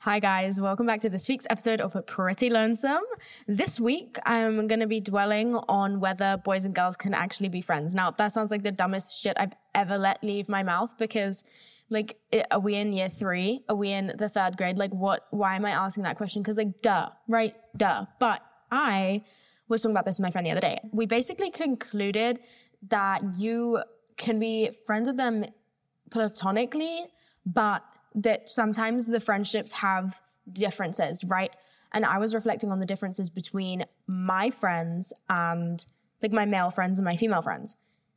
Hi guys, welcome back to this week's episode of Pretty Lonesome. This week, I'm going to be dwelling on whether boys and girls can actually be friends. Now, that sounds like the dumbest shit I've ever let leave my mouth because, are we in year 3? Are we in the 3rd grade? Why am I asking that question? Because, duh, right? Duh. But I was talking about this with my friend the other day. We basically concluded that you can be friends with them platonically, but that sometimes the friendships have differences, right? And I was reflecting on the differences between my friends and my male friends and my female friends.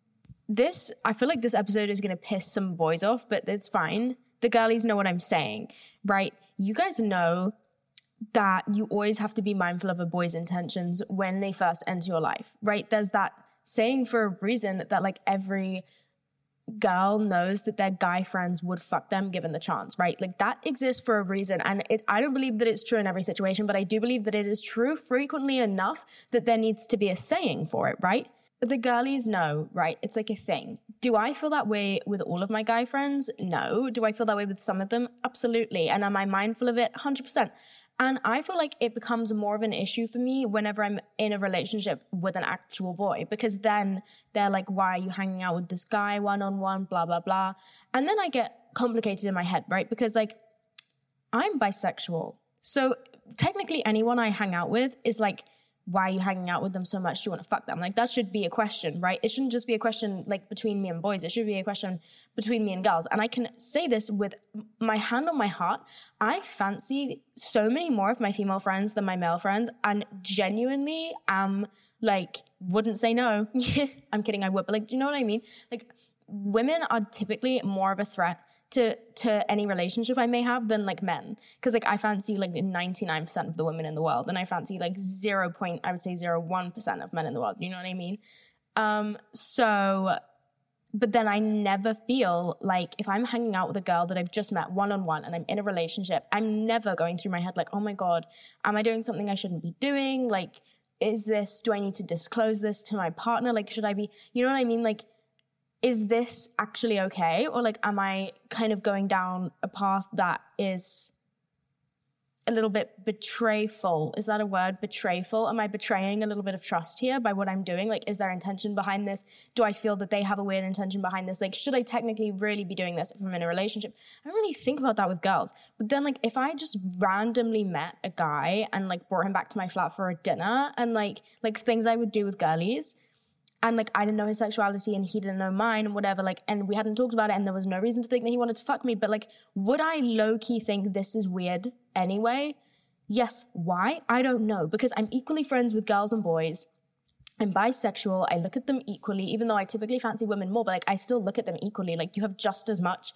I feel like this episode is going to piss some boys off, but it's fine. The girlies know what I'm saying, right? You guys know that you always have to be mindful of a boy's intentions when they first enter your life, right? There's that saying for a reason that every girl knows that their guy friends would fuck them given the chance, right? That exists for a reason. And I don't believe that it's true in every situation, but I do believe that it is true frequently enough that there needs to be a saying for it, right? The girlies know, right? It's like a thing. Do I feel that way with all of my guy friends? No. Do I feel that way with some of them? Absolutely. And am I mindful of it? 100%. And I feel like it becomes more of an issue for me whenever I'm in a relationship with an actual boy, because then they're like, why are you hanging out with this guy one-on-one, blah, blah, blah. And then I get complicated in my head, right? Because I'm bisexual. So technically anyone I hang out with is why are you hanging out with them so much? Do you want to fuck them? That should be a question, right? It shouldn't just be a question between me and boys. It should be a question between me and girls. And I can say this with my hand on my heart. I fancy so many more of my female friends than my male friends, and genuinely wouldn't say no. I'm kidding, I would, but do you know what I mean? Women are typically more of a threat to any relationship I may have than men, because I fancy 99% of the women in the world, and I fancy 0.01% of men in the world. You know what I mean? But then I never feel if I'm hanging out with a girl that I've just met one-on-one and I'm in a relationship, I'm never going through my head oh my god, am I doing something I shouldn't be doing? Do I need to disclose this to my partner? Should I be, you know what I mean? Is this actually okay? Or am I kind of going down a path that is a little bit betrayful? Is that a word? Betrayful? Am I betraying a little bit of trust here by what I'm doing? Is there intention behind this? Do I feel that they have a weird intention behind this? Should I technically really be doing this if I'm in a relationship? I don't really think about that with girls. But then if I just randomly met a guy and brought him back to my flat for a dinner and things I would do with girlies, and I didn't know his sexuality and he didn't know mine and whatever, and we hadn't talked about it and there was no reason to think that he wanted to fuck me, but would I low-key think this is weird anyway? Yes. Why? I don't know, because I'm equally friends with girls and boys. I'm bisexual. I look at them equally, even though I typically fancy women more, but I still look at them equally. You have just as much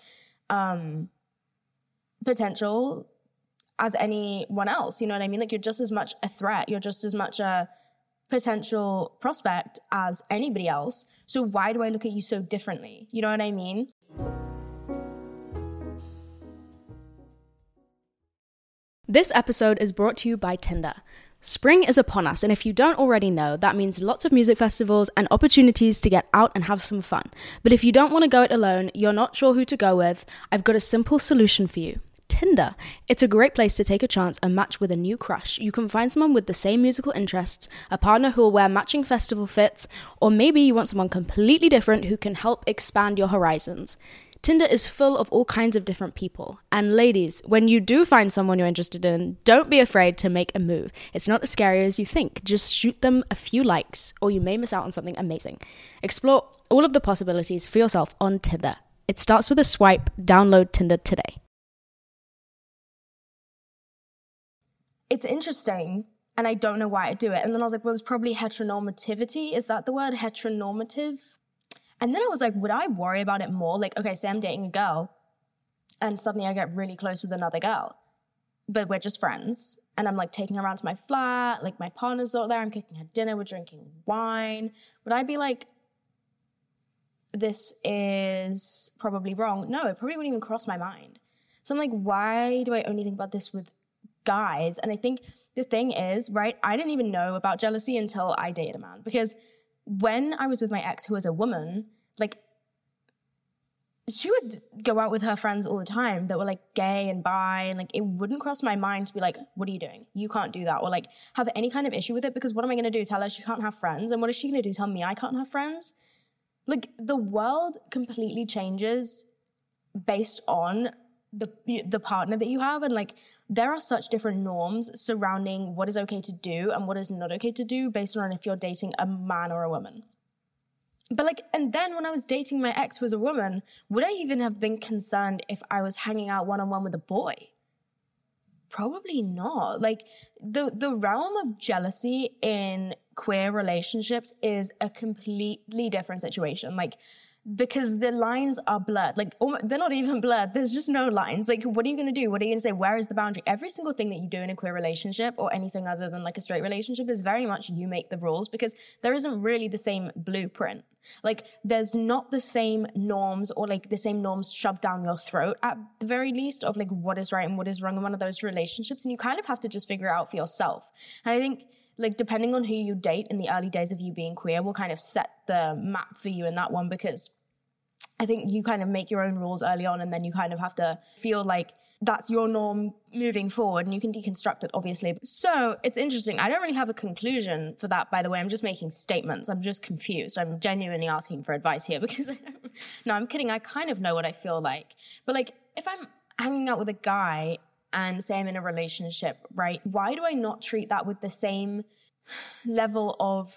potential as anyone else. You know what I mean? You're just as much a threat. You're just as much a potential prospect as anybody else. So why do I look at you so differently? You know what I mean? This episode is brought to you by Tinder. Spring is upon us, and if you don't already know, that means lots of music festivals and opportunities to get out and have some fun. But if you don't want to go it alone, you're not sure who to go with, I've got a simple solution for you. Tinder. It's a great place to take a chance and match with a new crush. You can find someone with the same musical interests, a partner who will wear matching festival fits, or maybe you want someone completely different who can help expand your horizons. Tinder is full of all kinds of different people. And ladies, when you do find someone you're interested in, don't be afraid to make a move. It's not as scary as you think. Just shoot them a few likes, or you may miss out on something amazing. Explore all of the possibilities for yourself on Tinder. It starts with a swipe. Download Tinder today. It's interesting, and I don't know why I do it. And then I was well, it's probably heteronormativity. Is that the word, heteronormative? And then I was would I worry about it more? Okay, say I'm dating a girl, and suddenly I get really close with another girl, but we're just friends, and I'm taking her around to my flat, my partner's not there, I'm cooking her dinner, we're drinking wine. Would I be this is probably wrong? No, it probably wouldn't even cross my mind. So I'm why do I only think about this with guys? And I think the thing is, right, I didn't even know about jealousy until I dated a man, because when I was with my ex who was a woman, she would go out with her friends all the time that were like gay and bi, and like it wouldn't cross my mind to be like, what are you doing? You can't do that, or like have any kind of issue with it, because what am I going to do? Tell her she can't have friends? And what is she going to do? Tell me I can't have friends? Like the world completely changes based on the partner that you have, and like there are such different norms surrounding what is okay to do and what is not okay to do based on if you're dating a man or a woman. But like, and then when I was dating my ex who was a woman, would I even have been concerned if I was hanging out one-on-one with a boy? Probably not. Like the realm of jealousy in queer relationships is a completely different situation. Like, because the lines are blurred. Like, they're not even blurred. There's just no lines. Like, what are you going to do? What are you going to say? Where is the boundary? Every single thing that you do in a queer relationship or anything other than like a straight relationship is very much you make the rules, because there isn't really the same blueprint. Like, there's not the same norms or like the same norms shoved down your throat at the very least of like what is right and what is wrong in one of those relationships. And you kind of have to just figure it out for yourself. And I think like depending on who you date in the early days of you being queer will kind of set the map for you in that one, because I think you kind of make your own rules early on, and then you kind of have to feel like that's your norm moving forward, and you can deconstruct it, obviously. So it's interesting. I don't really have a conclusion for that, by the way. I'm just making statements. I'm just confused. I'm genuinely asking for advice here because no, I'm kidding. I kind of know what I feel like. But like, if I'm hanging out with a guy and say I'm in a relationship, right? Why do I not treat that with the same level of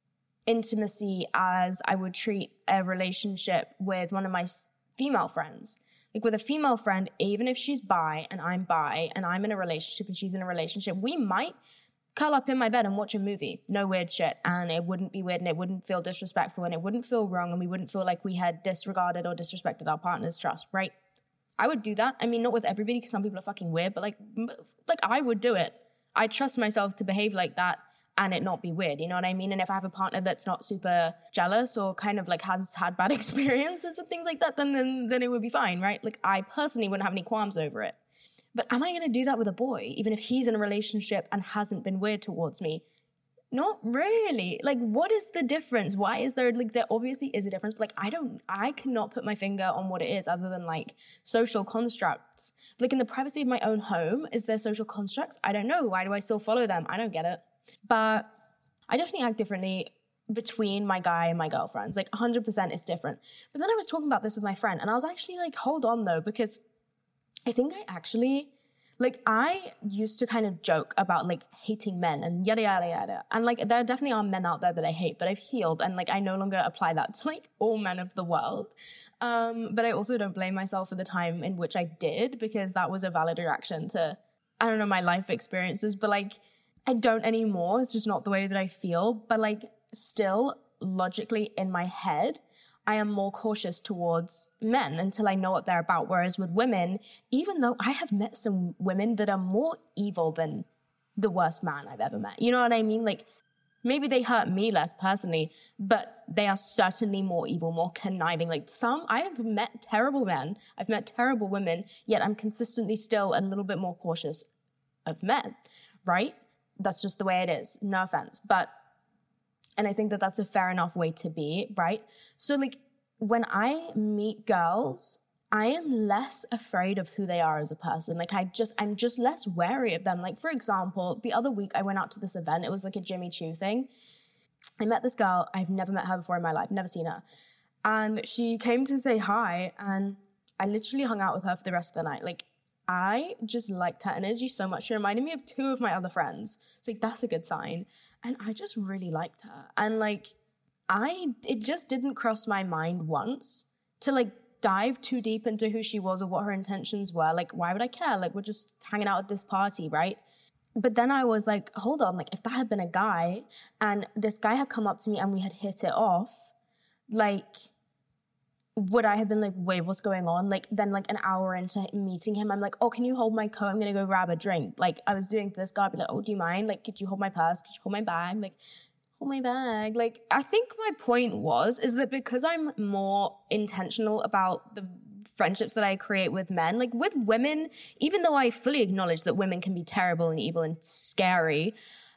intimacy as I would treat a relationship with one of my female friends? Like with a female friend, even if she's bi and I'm in a relationship and she's in a relationship, we might curl up in my bed and watch a movie. No weird shit. And it wouldn't be weird, and it wouldn't feel disrespectful, and it wouldn't feel wrong, and we wouldn't feel like we had disregarded or disrespected our partner's trust, right? I would do that. I mean, not with everybody, because some people are fucking weird, but like I would do it. I trust myself to behave like that and it not be weird, you know what I mean? And if I have a partner that's not super jealous or kind of like has had bad experiences with things like that, then it would be fine, right? Like I personally wouldn't have any qualms over it. But am I going to do that with a boy, even if he's in a relationship and hasn't been weird towards me? Not really. Like, what is the difference? Why is there, like, there obviously is a difference, but like, I cannot put my finger on what it is other than like social constructs. Like in the privacy of my own home, is there social constructs? I don't know. Why do I still follow them? I don't get it. But I definitely act differently between my guy and my girlfriends. Like 100% is different. But then I was talking about this with my friend, and I was actually like, hold on though, because I think I actually, like, I used to kind of joke about like hating men and yada, yada, yada. And like, there definitely are men out there that I hate, but I've healed, and like, I no longer apply that to like all men of the world. But I also don't blame myself for the time in which I did, because that was a valid reaction to, I don't know, my life experiences. But like, I don't anymore. It's just not the way that I feel. But like, still logically in my head, I am more cautious towards men until I know what they're about. Whereas with women, even though I have met some women that are more evil than the worst man I've ever met. You know what I mean? Like, maybe they hurt me less personally, but they are certainly more evil, more conniving. Like I have met terrible men, I've met terrible women, yet I'm consistently still a little bit more cautious of men, right? That's just the way it is. No offense. And I think that that's a fair enough way to be, right? So like when I meet girls, I am less afraid of who they are as a person. Like I'm just less wary of them. Like for example, the other week I went out to this event. It was like a Jimmy Choo thing. I met this girl. I've never met her before in my life, never seen her. And she came to say hi, and I literally hung out with her for the rest of the night. Like I just liked her energy so much. She reminded me of two of my other friends. It's like, that's a good sign. And I just really liked her. And like, it just didn't cross my mind once to like dive too deep into who she was or what her intentions were. Like, why would I care? Like, we're just hanging out at this party, right? But then I was like, hold on, like if that had been a guy and this guy had come up to me and we had hit it off, like, would I have been like, wait, what's going on? Like, then like an hour into meeting him, I'm like, oh, can you hold my coat? I'm going to go grab a drink. Like I was doing this guy, I'd be like, oh, do you mind? Like, could you hold my purse? Could you hold my bag? Like, hold my bag. Like, I think my point is that because I'm more intentional about the friendships that I create with men, like with women, even though I fully acknowledge that women can be terrible and evil and scary,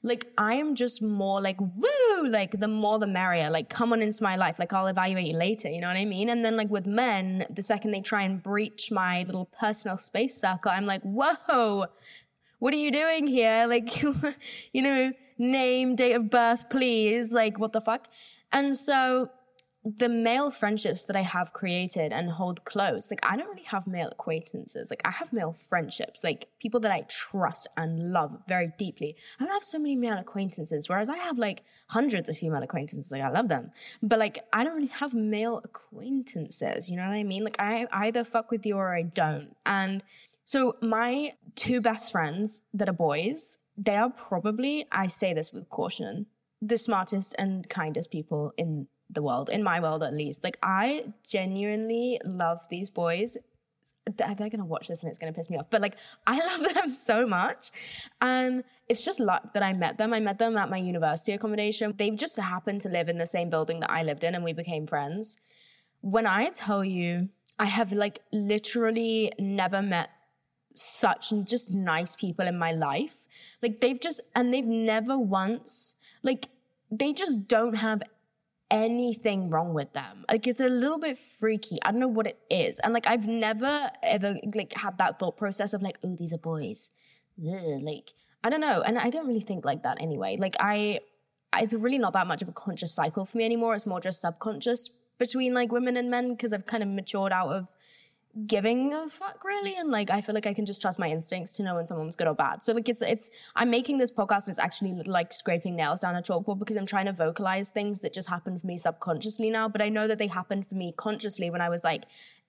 like I am just more like, woo, like the more the merrier, like come on into my life, like I'll evaluate you later, you know what I mean? And then like with men, the second they try and breach my little personal space circle, I'm like, whoa, what are you doing here? Like, you know, name, date of birth, please. Like, what the fuck? And so the male friendships that I have created and hold close, like I don't really have male acquaintances. Like I have male friendships, like people that I trust and love very deeply. I don't have so many male acquaintances, whereas I have like hundreds of female acquaintances. Like I love them. But like I don't really have male acquaintances. You know what I mean? Like I either fuck with you or I don't. And so my two best friends that are boys, they are probably, I say this with caution, the smartest and kindest people in the world, in my world at least. Like I genuinely love these boys. They're gonna watch this and it's gonna piss me off, but like I love them so much, and it's just luck that I met them. I met them at my university accommodation. They just happened to live in the same building that I lived in, and we became friends. When I tell you, I have like literally never met such just nice people in my life. Like they've never once, like they just don't have anything wrong with them. Like it's a little bit freaky. I don't know what it is. And like I've never ever like had that thought process of like, oh, these are boys. Ugh, like I don't know. And I don't really think like that anyway. Like it's really not that much of a conscious cycle for me anymore. It's more just subconscious between like women and men, because I've kind of matured out of giving a fuck really, and like I feel like I can just trust my instincts to know when someone's good or bad. So like it's I'm making this podcast and it's actually like scraping nails down a chalkboard because I'm trying to vocalize things that just happen for me subconsciously now, but I know that they happened for me consciously when I was like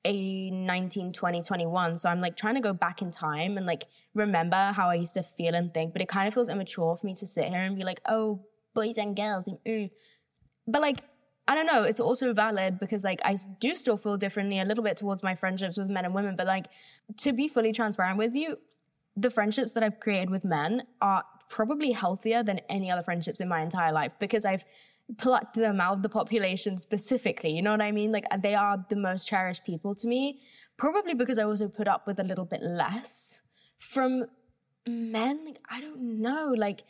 19, 20, 21. So I'm like trying to go back in time and like remember how I used to feel and think, but it kind of feels immature for me to sit here and be like, oh, boys and girls and but like I don't know, it's also valid because like I do still feel differently a little bit towards my friendships with men and women, but like to be fully transparent with you, the friendships that I've created with men are probably healthier than any other friendships in my entire life because I've plucked them out of the population specifically, you know what I mean? Like they are the most cherished people to me, probably because I also put up with a little bit less from men. Like I don't know, like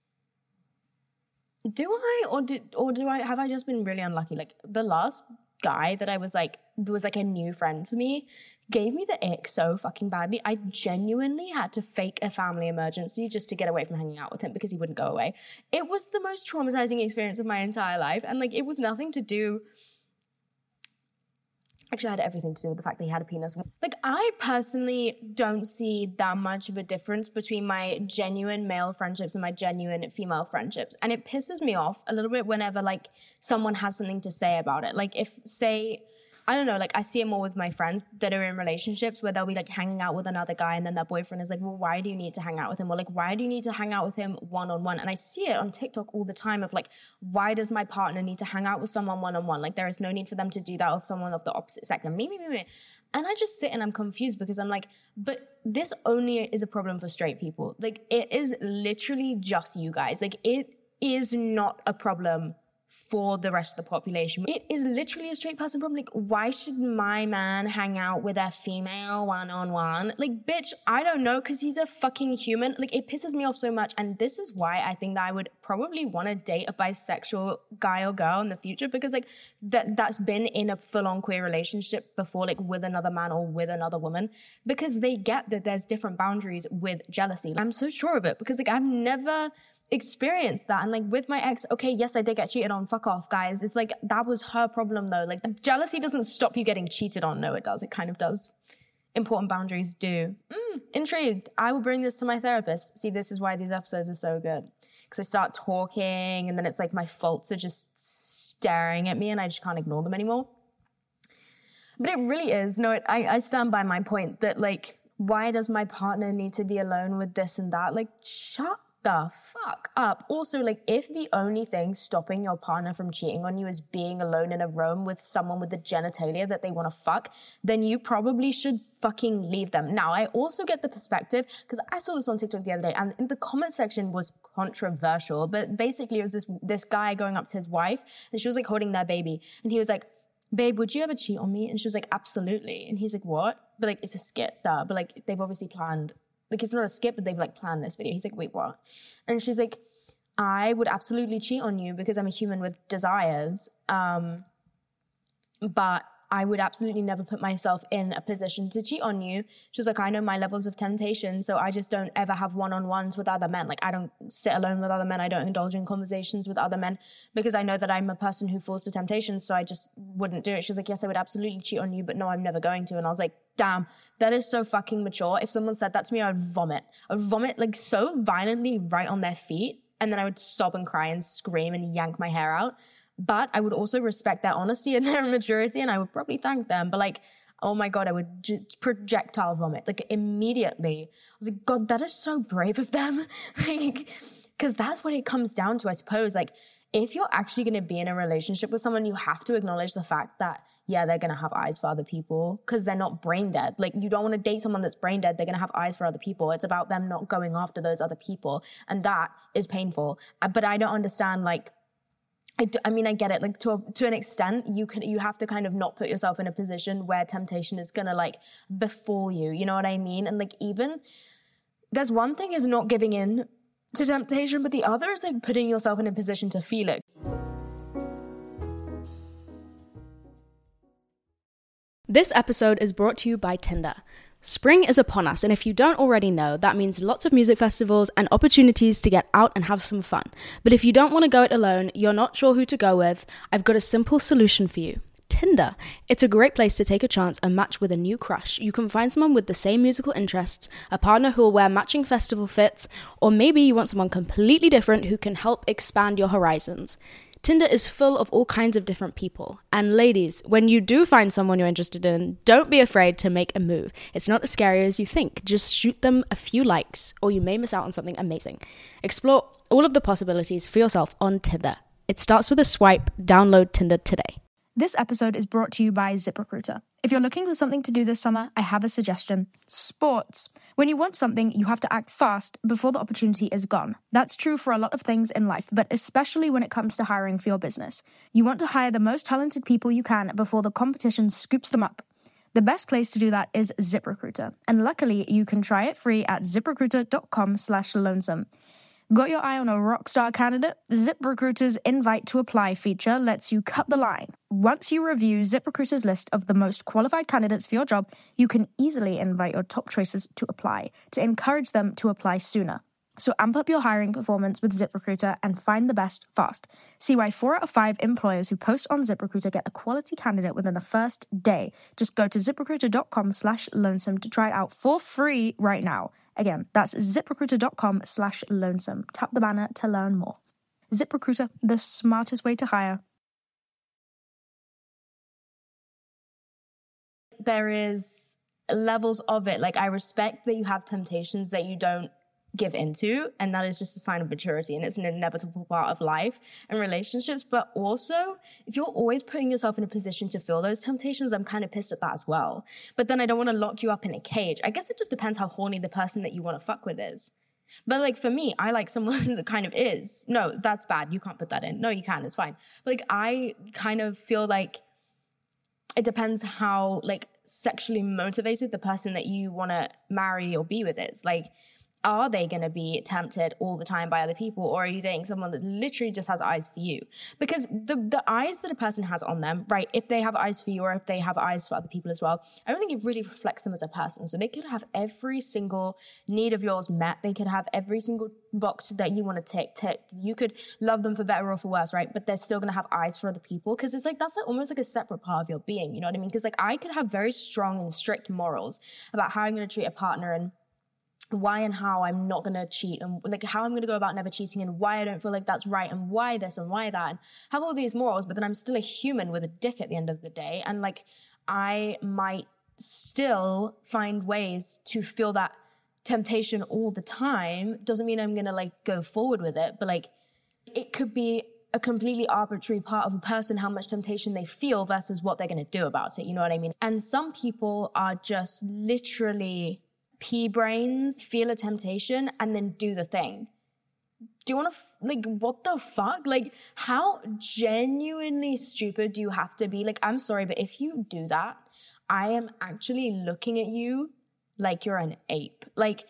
have I just been really unlucky? Like the last guy that I was like a new friend for me gave me the ick so fucking badly. I genuinely had to fake a family emergency just to get away from hanging out with him because he wouldn't go away. It was the most traumatizing experience of my entire life. And like, it was nothing to do. Actually, I had everything to do with the fact that he had a penis. Like, I personally don't see that much of a difference between my genuine male friendships and my genuine female friendships. And it pisses me off a little bit whenever, like, someone has something to say about it. Like, if, say, I don't know, like, I see it more with my friends that are in relationships where they'll be, like, hanging out with another guy and then their boyfriend is like, well, why do you need to hang out with him? Or, like, why do you need to hang out with him one-on-one? And I see it on TikTok all the time of, like, why does my partner need to hang out with someone one-on-one? Like, there is no need for them to do that with someone of the opposite sex. And me. And I just sit and I'm confused because I'm like, but this only is a problem for straight people. Like, it is literally just you guys. Like, it is not a problem for the rest of the population. It is literally a straight person problem. Like, why should my man hang out with a female one-on-one? Like, bitch, I don't know, because he's a fucking human. Like, it pisses me off so much. And this is why I think that I would probably want to date a bisexual guy or girl in the future, because like that's been in a full-on queer relationship before, like with another man or with another woman, because they get that there's different boundaries with jealousy. I'm so sure of it because like I've never experienced that. And like with my ex, okay, yes, I did get cheated on. Fuck off, guys. It's like, that was her problem though. Like, jealousy doesn't stop you getting cheated on. No, it does. It kind of does. Important boundaries do. Intrigued. I will bring this to my therapist. See, this is why these episodes are so good. Because I start talking and then it's like my faults are just staring at me and I just can't ignore them anymore. But it really is. No, I stand by my point that like, why does my partner need to be alone with this and that? Like, shut the fuck up. Also, like, if the only thing stopping your partner from cheating on you is being alone in a room with someone with the genitalia that they want to fuck, then you probably should fucking leave them. Now, I also get the perspective, because I saw this on TikTok the other day, and in the comment section was controversial, but basically it was this guy going up to his wife, and she was like holding their baby, and he was like, babe, would you ever cheat on me? And she was like, absolutely. And he's like, what? But like, it's a skit, duh. But like, they've obviously planned. Like, it's not a skip, but they've like planned this video. He's like, wait, what? And she's like, I would absolutely cheat on you because I'm a human with desires. But I would absolutely never put myself in a position to cheat on you. She was like, I know my levels of temptation, so I just don't ever have one-on-ones with other men. Like, I don't sit alone with other men. I don't indulge in conversations with other men because I know that I'm a person who falls to temptation, so I just wouldn't do it. She was like, yes, I would absolutely cheat on you, but no, I'm never going to. And I was like, damn, that is so fucking mature. If someone said that to me, I would vomit. I would vomit like so violently right on their feet, and then I would sob and cry and scream and yank my hair out. But I would also respect their honesty and their maturity, and I would probably thank them. But like, oh my God, I would projectile vomit, like immediately. I was like, God, that is so brave of them. Like, because that's what it comes down to, I suppose. Like, if you're actually going to be in a relationship with someone, you have to acknowledge the fact that, yeah, they're going to have eyes for other people because they're not brain dead. Like, you don't want to date someone that's brain dead. They're going to have eyes for other people. It's about them not going after those other people. And that is painful. But I don't understand, like, I mean, I get it. Like, to an extent, you have to kind of not put yourself in a position where temptation is gonna like befall you. You know what I mean? And like, even there's one thing is not giving in to temptation, but the other is like putting yourself in a position to feel it. This episode is brought to you by Tinder. Spring is upon us, and if you don't already know, that means lots of music festivals and opportunities to get out and have some fun. But if you don't want to go it alone, you're not sure who to go with, I've got a simple solution for you. Tinder. It's a great place to take a chance and match with a new crush. You can find someone with the same musical interests, a partner who will wear matching festival fits, or maybe you want someone completely different who can help expand your horizons. Tinder is full of all kinds of different people. And ladies, when you do find someone you're interested in, don't be afraid to make a move. It's not as scary as you think. Just shoot them a few likes, or you may miss out on something amazing. Explore all of the possibilities for yourself on Tinder. It starts with a swipe. Download Tinder today. This episode is brought to you by ZipRecruiter. If you're looking for something to do this summer, I have a suggestion. Sports. When you want something, you have to act fast before the opportunity is gone. That's true for a lot of things in life, but especially when it comes to hiring for your business. You want to hire the most talented people you can before the competition scoops them up. The best place to do that is ZipRecruiter. And luckily, you can try it free at ziprecruiter.com/lonesome. Got your eye on a rockstar candidate? ZipRecruiter's invite to apply feature lets you cut the line. Once you review ZipRecruiter's list of the most qualified candidates for your job, you can easily invite your top choices to apply to encourage them to apply sooner. So amp up your hiring performance with ZipRecruiter and find the best fast. See why 4 out of 5 employers who post on ZipRecruiter get a quality candidate within the first day. Just go to ziprecruiter.com/lonesome to try it out for free right now. Again, that's ziprecruiter.com/lonesome. Tap the banner to learn more. ZipRecruiter, the smartest way to hire. There is levels of it. Like, I respect that you have temptations that you don't give into, and that is just a sign of maturity, and it's an inevitable part of life and relationships. But also, if you're always putting yourself in a position to feel those temptations, I'm kind of pissed at that as well. But then I don't want to lock you up in a cage. I guess it just depends how horny the person that you want to fuck with is. But like, for me, I like someone that kind of is. No, that's bad. You can't put that in. No, you can. It's fine. But like, I kind of feel like it depends how like sexually motivated the person that you want to marry or be with is. Like, are they going to be tempted all the time by other people, or are you dating someone that literally just has eyes for you? Because the eyes that a person has on them, right, if they have eyes for you or if they have eyes for other people as well, I don't think it really reflects them as a person. So they could have every single need of yours met. They could have every single box that you want to tick. You could love them for better or for worse, right? But they're still going to have eyes for other people, because it's like that's like almost like a separate part of your being. You know what I mean? Because like, I could have very strong and strict morals about how I'm going to treat a partner and why and how I'm not going to cheat, and like how I'm going to go about never cheating, and why I don't feel like that's right, and why this and why that, and have all these morals. But then I'm still a human with a dick at the end of the day, and like I might still find ways to feel that temptation all the time. Doesn't mean I'm going to like go forward with it, but like it could be a completely arbitrary part of a person how much temptation they feel versus what they're going to do about it. You know what I mean? And some people are just literally pea brains, feel a temptation, and then do the thing. Do you want to, like, what the fuck? Like, how genuinely stupid do you have to be? Like, I'm sorry, but if you do that, I am actually looking at you like you're an ape. Like,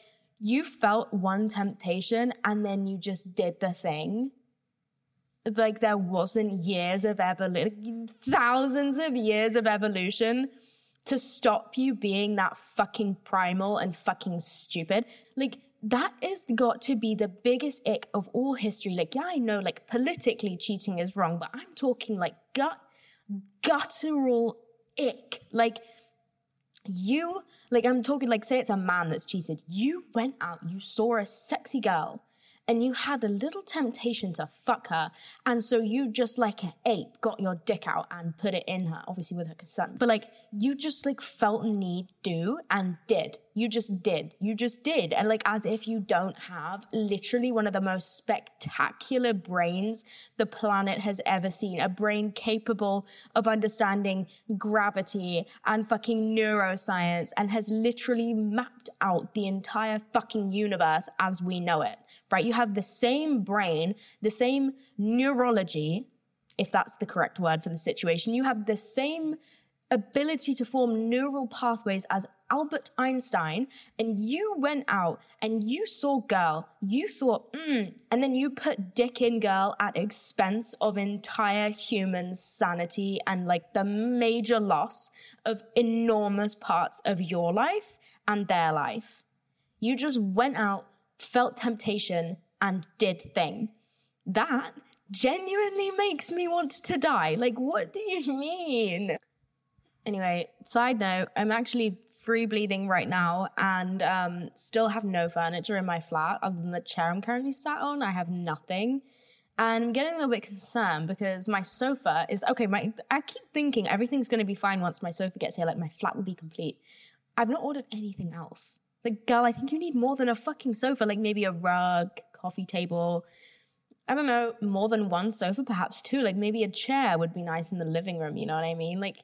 You felt one temptation and then you just did the thing. Like there wasn't years of evolution, thousands of years of evolution to stop you being that fucking primal and fucking stupid. Like that is got to be the biggest ick of all history. Like, yeah, I know like politically cheating is wrong, but I'm talking like guttural ick. Like you, like I'm talking like, say it's a man that's cheated. You went out, you saw a sexy girl, and you had a little temptation to fuck her. And so you just like an ape got your dick out and put it in her, obviously with her consent. But like, you just like felt need do and did. You just did. And like, as if you don't have literally one of the most spectacular brains the planet has ever seen. A brain capable of understanding gravity and fucking neuroscience and has literally mapped out the entire fucking universe as we know it, right? You have the same brain, the same neurology, if that's the correct word for the situation. You have the same ability to form neural pathways as Albert Einstein, and you went out and you saw girl, you thought, and then you put dick in girl at expense of entire human sanity and like the major loss of enormous parts of your life and their life. You just went out, felt temptation, and did thing. That genuinely makes me want to die. Like, what do you mean? Anyway, side note, I'm actually free bleeding right now and still have no furniture in my flat other than the chair I'm currently sat on. I have nothing. And I'm getting a little bit concerned because my sofa is, okay, I keep thinking everything's going to be fine once my sofa gets here, like my flat will be complete. I've not ordered anything else. Like, girl, I think you need more than a fucking sofa, like maybe a rug, coffee table, I don't know, more than one sofa, perhaps two. Like maybe a chair would be nice in the living room, you know what I mean? Like,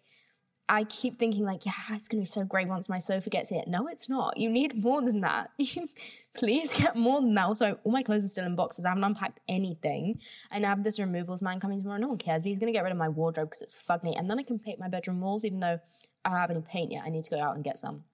I keep thinking like, yeah, it's going to be so great once my sofa gets here. No, it's not. You need more than that. Please get more than that. Also, all my clothes are still in boxes. I haven't unpacked anything. And I have this removals man coming tomorrow. No one cares, but he's going to get rid of my wardrobe because it's fugly. And then I can paint my bedroom walls, even though I don't have any paint yet. I need to go out and get some.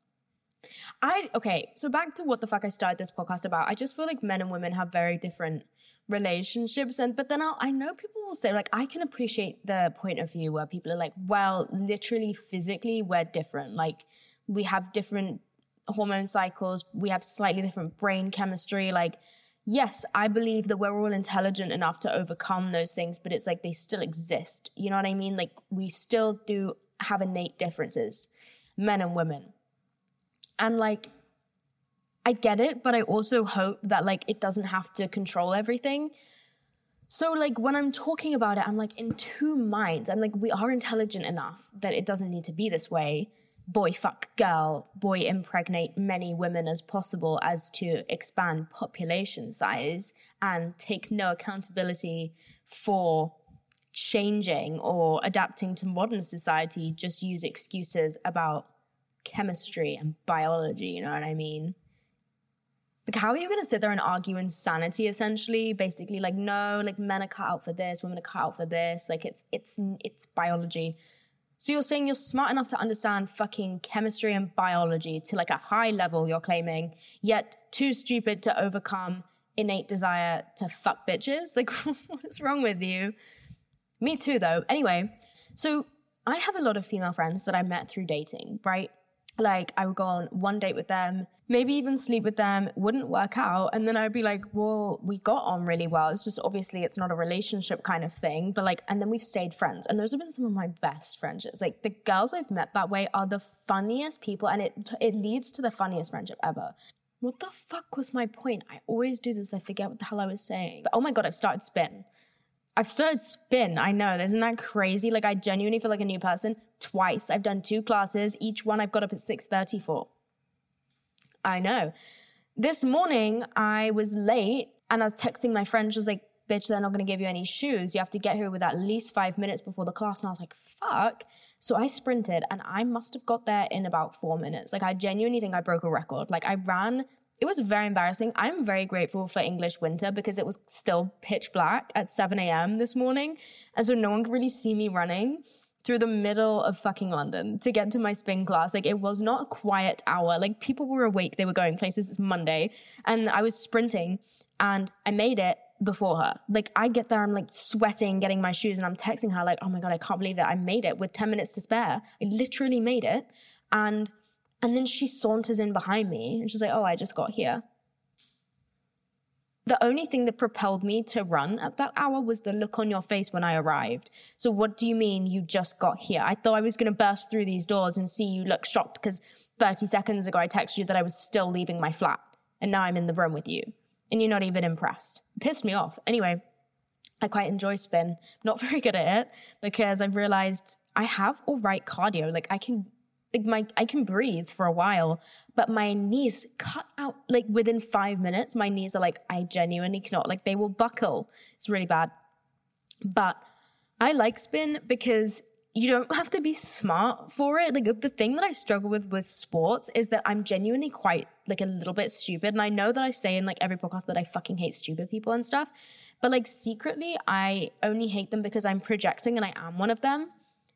Okay, so back to what the fuck I started this podcast about. I just feel like men and women have very different relationships, but then I know people will say, like, I can appreciate the point of view where people are like, well, literally physically we're different, like we have different hormone cycles, we have slightly different brain chemistry. Like, yes, I believe that we're all intelligent enough to overcome those things, but it's like they still exist, you know what I mean? Like, we still do have innate differences, men and women. And like, I get it, but I also hope that like it doesn't have to control everything. So like when I'm talking about it, I'm like in two minds. I'm like, we are intelligent enough that it doesn't need to be this way. Boy fuck girl, boy impregnate many women as possible as to expand population size and take no accountability for changing or adapting to modern society, just use excuses about chemistry and biology, you know what I mean? Like, how are you going to sit there and argue insanity, essentially? Basically, like, no, like, men are cut out for this, women are cut out for this. Like, it's biology. So you're saying you're smart enough to understand fucking chemistry and biology to, like, a high level, you're claiming, yet too stupid to overcome innate desire to fuck bitches? Like, what's wrong with you? Me too, though. Anyway, so I have a lot of female friends that I met through dating, right? Like, I would go on one date with them, maybe even sleep with them, wouldn't work out. And then I'd be like, well, we got on really well. It's just, obviously, it's not a relationship kind of thing. But like, and then we've stayed friends. And those have been some of my best friendships. Like, the girls I've met that way are the funniest people. And it leads to the funniest friendship ever. What the fuck was my point? I always do this. I forget what the hell I was saying. But oh my God, I've started spin. I know, isn't that crazy? Like, I genuinely feel like a new person twice. I've done 2 classes. Each one I've got up at 6:30 for. I know. This morning, I was late and I was texting my friend. She was like, bitch, they're not going to give you any shoes. You have to get here with at least 5 minutes before the class. And I was like, fuck. So I sprinted and I must have got there in about 4 minutes. Like, I genuinely think I broke a record. Like, I ran. It was very embarrassing. I'm very grateful for English winter because it was still pitch black at 7 a.m. this morning. And so no one could really see me running. through the middle of fucking London to get to my spin class. Like, it was not a quiet hour. Like, people were awake. They were going places. It's Monday. And I was sprinting and I made it before her. Like, I get there, I'm like sweating, getting my shoes, and I'm texting her like, oh my God, I can't believe it. I made it with 10 minutes to spare. I literally made it. And then she saunters in behind me and she's like, oh, I just got here. The only thing that propelled me to run at that hour was the look on your face when I arrived. So what do you mean you just got here? I thought I was going to burst through these doors and see you look shocked because 30 seconds ago I texted you that I was still leaving my flat and now I'm in the room with you and you're not even impressed. It pissed me off. Anyway, I quite enjoy spin. Not very good at it because I've realized I have all right cardio. Like, I can breathe for a while, but my knees cut out like within 5 minutes. My knees are like, I genuinely cannot, like, they will buckle. It's really bad. But I like spin because you don't have to be smart for it. Like, the thing that I struggle with sports is that I'm genuinely quite like a little bit stupid. And I know that I say in like every podcast that I fucking hate stupid people and stuff, but like secretly I only hate them because I'm projecting and I am one of them.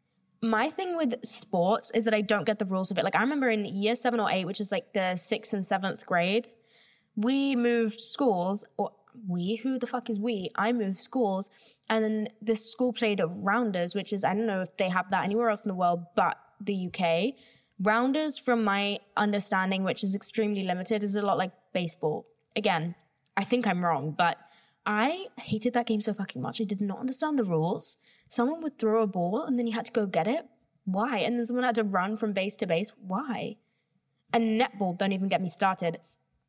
My thing with sports is that I don't get the rules of it. Like, I remember in year 7 or 8, which is like the 6th and 7th grade, we moved schools, or who the fuck is we? I moved schools, and then this school played rounders, which is, I don't know if they have that anywhere else in the world but the UK. Rounders, from my understanding, which is extremely limited, is a lot like baseball. Again, I think I'm wrong, but I hated that game so fucking much. I did not understand the rules. Someone would throw a ball and then you had to go get it. Why? And then someone had to run from base to base. Why? And netball, don't even get me started.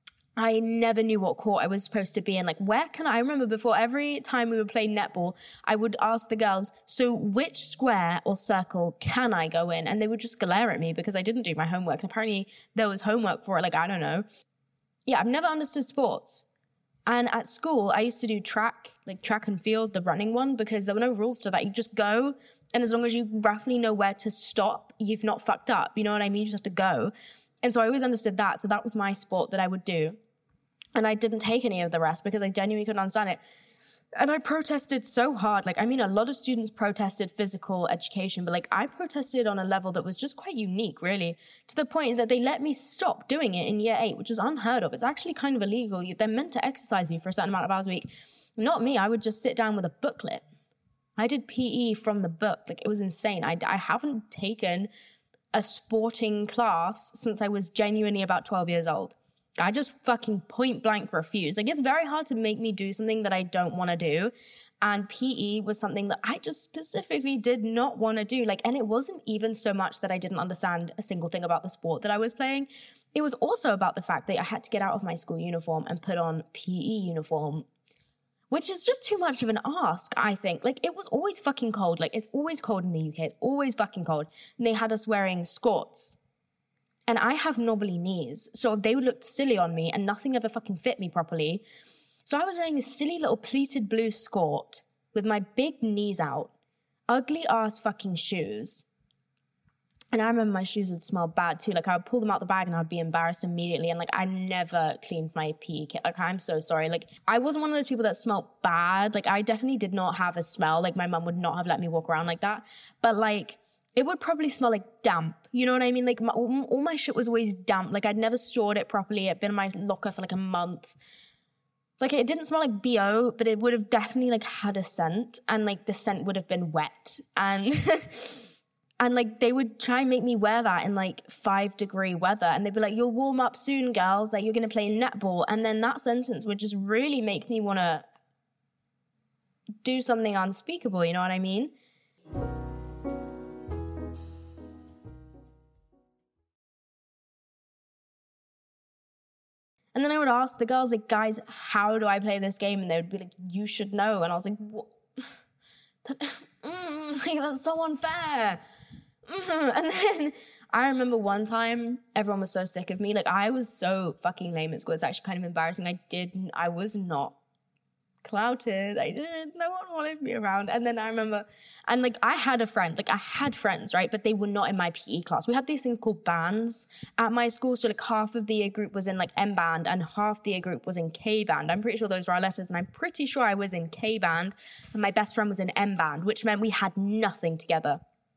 I never knew what court I was supposed to be in. Like, where can I remember before every time we would play netball, I would ask the girls, so which square or circle can I go in? And they would just glare at me because I didn't do my homework. And apparently there was homework for it. Like, I don't know. Yeah, I've never understood sports. And at school, I used to do track and field, the running one, because there were no rules to that. You just go, and as long as you roughly know where to stop, you've not fucked up. You know what I mean? You just have to go. And so I always understood that. So that was my sport that I would do. And I didn't take any of the rest because I genuinely couldn't understand it. And I protested so hard. Like, I mean, a lot of students protested physical education, but like, I protested on a level that was just quite unique, really, to the point that they let me stop doing it in year 8, which is unheard of. It's actually kind of illegal. They're meant to exercise you for a certain amount of hours a week. Not me. I would just sit down with a booklet. I did PE from the book. Like, it was insane. I haven't taken a sporting class since I was genuinely about 12 years old. I just fucking point blank refuse. Like, it's very hard to make me do something that I don't want to do. And PE was something that I just specifically did not want to do. Like, and it wasn't even so much that I didn't understand a single thing about the sport that I was playing. It was also about the fact that I had to get out of my school uniform and put on PE uniform, which is just too much of an ask, I think. Like, it was always fucking cold. Like, it's always cold in the UK. It's always fucking cold. And they had us wearing skirts. And I have knobbly knees, so they looked silly on me and nothing ever fucking fit me properly. So I was wearing this silly little pleated blue skirt with my big knees out, ugly ass fucking shoes. And I remember my shoes would smell bad too. Like, I would pull them out the bag and I'd be embarrassed immediately. And like, I never cleaned my PE kit. Like, I'm so sorry. Like, I wasn't one of those people that smelled bad. Like, I definitely did not have a smell. Like, my mum would not have let me walk around like that. But like, it would probably smell like damp. You know what I mean? Like, all my shit was always damp. Like, I'd never stored it properly. It'd been in my locker for like a month. Like, it didn't smell like BO, but it would have definitely like had a scent, and like the scent would have been wet. And and like, they would try and make me wear that in like 5-degree weather, and they'd be like, you'll warm up soon, girls. Like, you're going to play netball. And then that sentence would just really make me want to do something unspeakable. You know what I mean? And then I would ask the girls, like, guys, how do I play this game? And they would be like, you should know. And I was like, what? That's so unfair. And then I remember one time, everyone was so sick of me. Like, I was so fucking lame at school. It's actually kind of embarrassing. I was not clouted. No one wanted me around. And then I remember, and like, I had friends, right? But they were not in my PE class. We had these things called bands at my school. So like, half of the year group was in like M band and half the year group was in K band. I'm pretty sure those were our letters, and I'm pretty sure I was in K band and my best friend was in M band, which meant we had nothing together.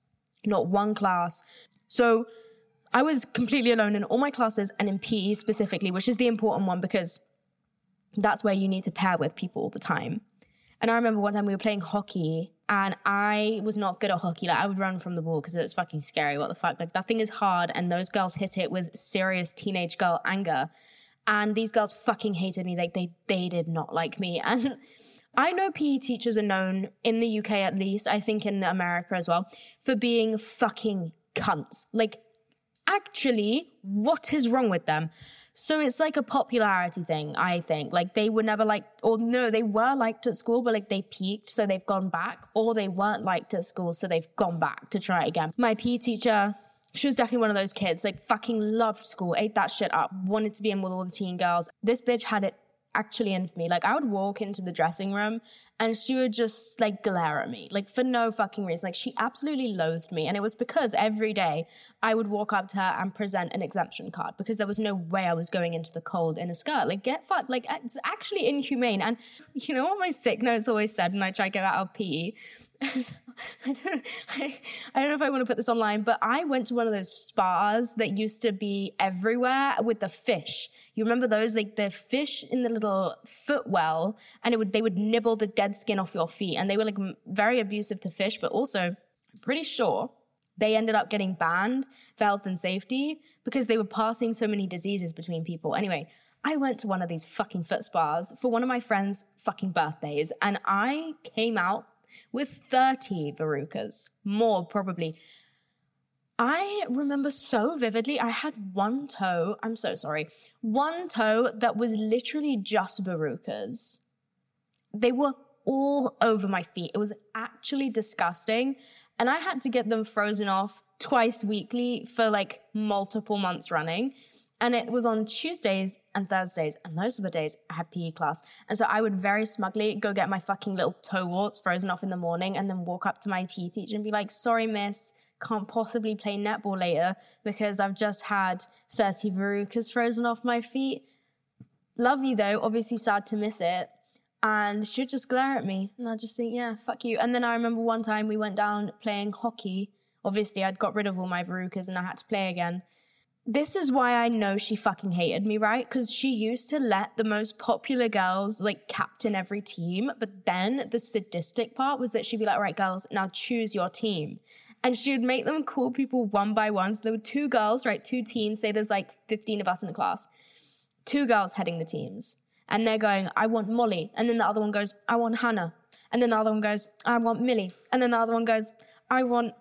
not one class. So I was completely alone in all my classes and in PE specifically, which is the important one because that's where you need to pair with people all the time. And I remember one time we were playing hockey and I was not good at hockey. Like I would run from the ball because it was fucking scary. What the fuck? Like that thing is hard and those girls hit it with serious teenage girl anger. And these girls fucking hated me. Like they did not like me. And I know PE teachers are known in the UK at least, I think in America as well, for being fucking cunts. Like actually, what is wrong with them? So it's like a popularity thing, I think. Like they were never liked, or no, they were liked at school, but like they peaked, so they've gone back, or they weren't liked at school, so they've gone back to try again. My PE teacher, she was definitely one of those kids, like fucking loved school, ate that shit up, wanted to be in with all the teen girls. This bitch had it actually in for me. Like I would walk into the dressing room and she would just like glare at me, like for no fucking reason. Like she absolutely loathed me. And it was because every day I would walk up to her and present an exemption card because there was no way I was going into the cold in a skirt. Like get fucked. Like it's actually inhumane. And you know what my sick notes always said when I tried to get out of PE? I don't know if I want to put this online, but I went to one of those spas that used to be everywhere with the fish. You remember those? Like the fish in the little footwell, and they would nibble the dead skin off your feet. And they were like very abusive to fish, but also I'm pretty sure they ended up getting banned for health and safety because they were passing so many diseases between people. Anyway, I went to one of these fucking foot spas for one of my friend's fucking birthdays, and I came out with 30 verrucas, more probably. I remember so vividly, I had one toe that was literally just verrucas. They were all over my feet. It was actually disgusting. And I had to get them frozen off twice weekly for like multiple months running. And it was on Tuesdays and Thursdays. And those were the days I had PE class. And so I would very smugly go get my fucking little toe warts frozen off in the morning and then walk up to my PE teacher and be like, sorry, miss, can't possibly play netball later because I've just had 30 verrucas frozen off my feet. Love you though, obviously sad to miss it. And she would just glare at me. And I'd just think, yeah, fuck you. And then I remember one time we went down playing hockey. Obviously I'd got rid of all my verrucas and I had to play again. This is why I know she fucking hated me, right? Because she used to let the most popular girls like captain every team. But then the sadistic part was that she'd be like, all right, girls, now choose your team. And she would make them call people one by one. So there were two girls, right? Two teams. Say there's like 15 of us in the class. Two girls heading the teams. And they're going, I want Molly. And then the other one goes, I want Hannah. And then the other one goes, I want Millie. And then the other one goes, I want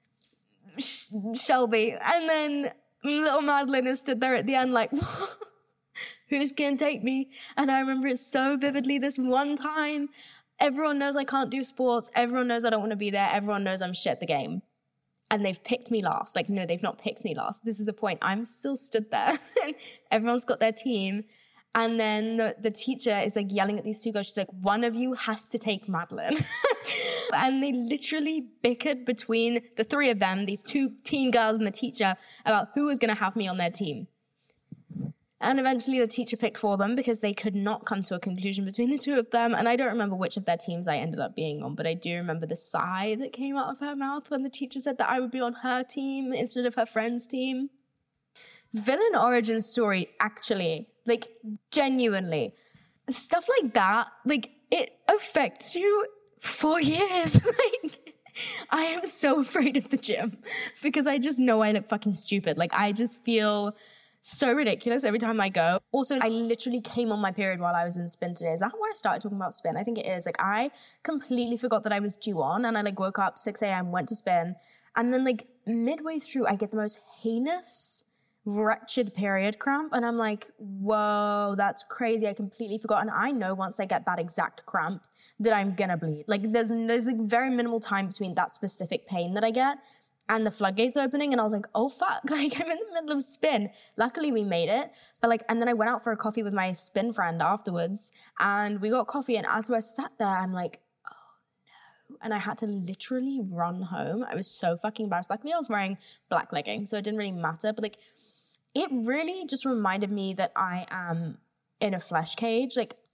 Shelby. And then little Madeline is stood there at the end like, who's going to take me? And I remember it so vividly this one time. Everyone knows I can't do sports. Everyone knows I don't want to be there. Everyone knows I'm shit at the game. And they've picked me last. Like, no, they've not picked me last. This is the point. I'm still stood there. Everyone's got their team. And then the teacher is like yelling at these two girls. She's like, one of you has to take Madeline. And they literally bickered between the three of them, these two teen girls and the teacher, about who was going to have me on their team. And eventually the teacher picked for them because they could not come to a conclusion between the two of them. And I don't remember which of their teams I ended up being on, but I do remember the sigh that came out of her mouth when the teacher said that I would be on her team instead of her friend's team. Villain origin story, actually, like genuinely, stuff like that, like it affects you for years. Like I am so afraid of the gym because I just know I look fucking stupid. Like I just feel so ridiculous every time I go. Also, I literally came on my period while I was in spin today. Is that where I started talking about spin? I think it is. Like I completely forgot that I was due on and I like woke up 6 a.m., went to spin. And then like midway through, I get the most heinous, wretched period cramp. And I'm like, whoa, that's crazy. I completely forgot. And I know once I get that exact cramp that I'm gonna bleed. Like there's like very minimal time between that specific pain that I get and the floodgates opening. And I was like, oh fuck, like I'm in the middle of spin. Luckily we made it. But like, and then I went out for a coffee with my spin friend afterwards and we got coffee. And as we're sat there, I'm like, oh no. And I had to literally run home. I was so fucking embarrassed. Luckily I was wearing black leggings, so it didn't really matter. But like, it really just reminded me that I am in a flesh cage. Like,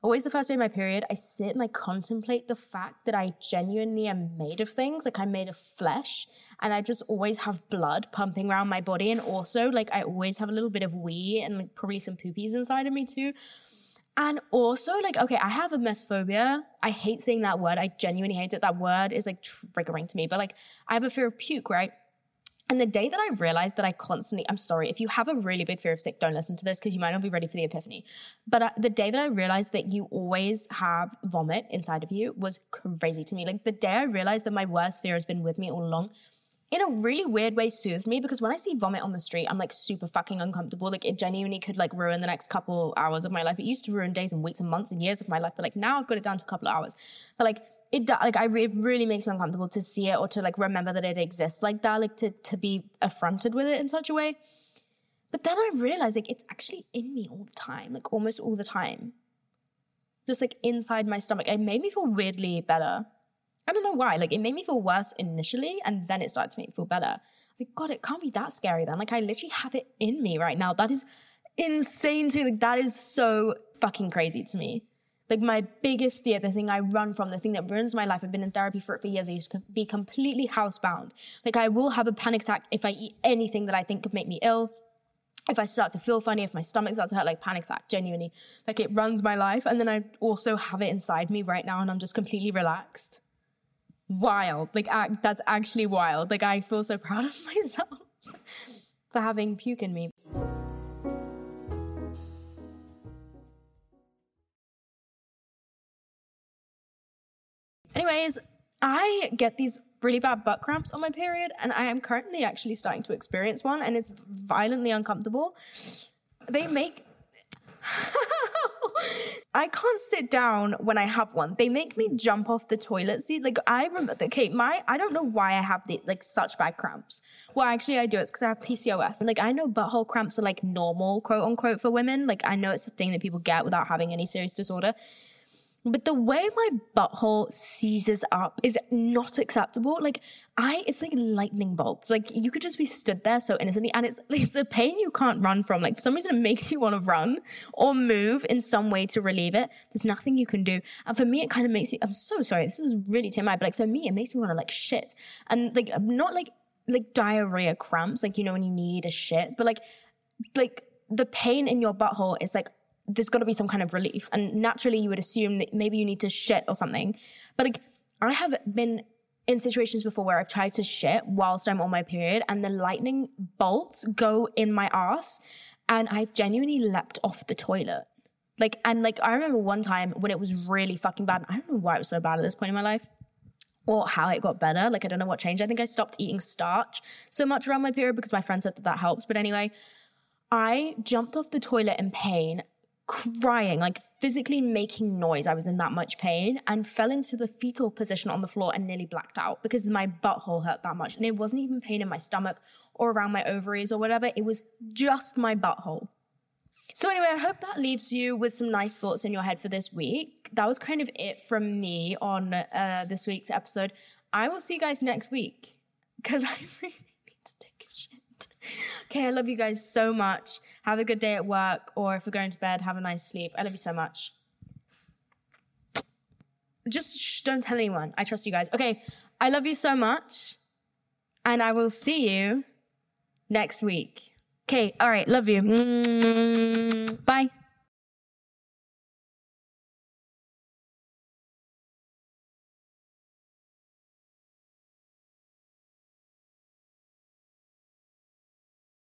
always the first day of my period, I sit and I contemplate the fact that I genuinely am made of things. Like I'm made of flesh, and I just always have blood pumping around my body. And also like I always have a little bit of wee and like probably some poopies inside of me too. And also like, okay, I have emetophobia. I hate saying that word. I genuinely hate it. That word is like triggering to me, but like I have a fear of puke, right? And the day that I realized that I constantly, I'm sorry, if you have a really big fear of sick, don't listen to this because you might not be ready for the epiphany. But the day that I realized that you always have vomit inside of you was crazy to me. Like the day I realized that my worst fear has been with me all along, in a really weird way soothed me, because when I see vomit on the street, I'm like super fucking uncomfortable. Like it genuinely could like ruin the next couple hours of my life. It used to ruin days and weeks and months and years of my life. But like now I've got it down to a couple of hours. But like, it really makes me uncomfortable to see it or to like remember that it exists like that, like to be affronted with it in such a way. But then I realized like it's actually in me all the time, like almost all the time. Just like inside my stomach. It made me feel weirdly better. I don't know why. Like it made me feel worse initially and then it started to make me feel better. I was like, God, it can't be that scary then. Like I literally have it in me right now. That is insane to me. Like that is so fucking crazy to me. Like my biggest fear, the thing I run from, the thing that ruins my life, I've been in therapy for it for years, I used to be completely housebound. Like I will have a panic attack if I eat anything that I think could make me ill. If I start to feel funny, if my stomach starts to hurt, like panic attack, genuinely. Like it runs my life. And then I also have it inside me right now and I'm just completely relaxed. Wild. Like that's actually wild. Like I feel so proud of myself for having puke in me. Anyways, I get these really bad butt cramps on my period, and I am currently actually starting to experience one, and it's violently uncomfortable. They make... I can't sit down when I have one. They make me jump off the toilet seat. Like I remember, okay, I don't know why I have like such bad cramps. Well, actually I do. It's because I have PCOS. And like I know butthole cramps are like normal, quote unquote, for women. Like I know it's a thing that people get without having any serious disorder. But the way my butthole seizes up is not acceptable. Like it's like lightning bolts. Like you could just be stood there so innocently, and it's a pain you can't run from. Like for some reason it makes you want to run or move in some way to relieve it. There's nothing you can do. And for me, it kind of makes you, I'm so sorry, this is really TMI, but like for me, it makes me want to like shit. And like, not like diarrhea cramps, like, you know, when you need a shit, but like the pain in your butthole is like, there's got to be some kind of relief. And naturally you would assume that maybe you need to shit or something. But like I have been in situations before where I've tried to shit whilst I'm on my period and the lightning bolts go in my ass and I've genuinely leapt off the toilet. Like, and like I remember one time when it was really fucking bad. I don't know why it was so bad at this point in my life or how it got better. Like I don't know what changed. I think I stopped eating starch so much around my period because my friend said that helps. But anyway, I jumped off the toilet in pain, crying, like physically making noise. I was in that much pain and fell into the fetal position on the floor and nearly blacked out because my butthole hurt that much. And it wasn't even pain in my stomach or around my ovaries or whatever. It was just my butthole. So anyway, I hope that leaves you with some nice thoughts in your head for this week. That was kind of it from me on this week's episode. I will see you guys next week because I really need to take a shit. Okay, I love you guys so much. Have a good day at work, or if we're going to bed, have a nice sleep. I love you so much. Just don't tell anyone. I trust you guys. Okay, I love you so much, and I will see you next week. Okay, all right, love you. Bye.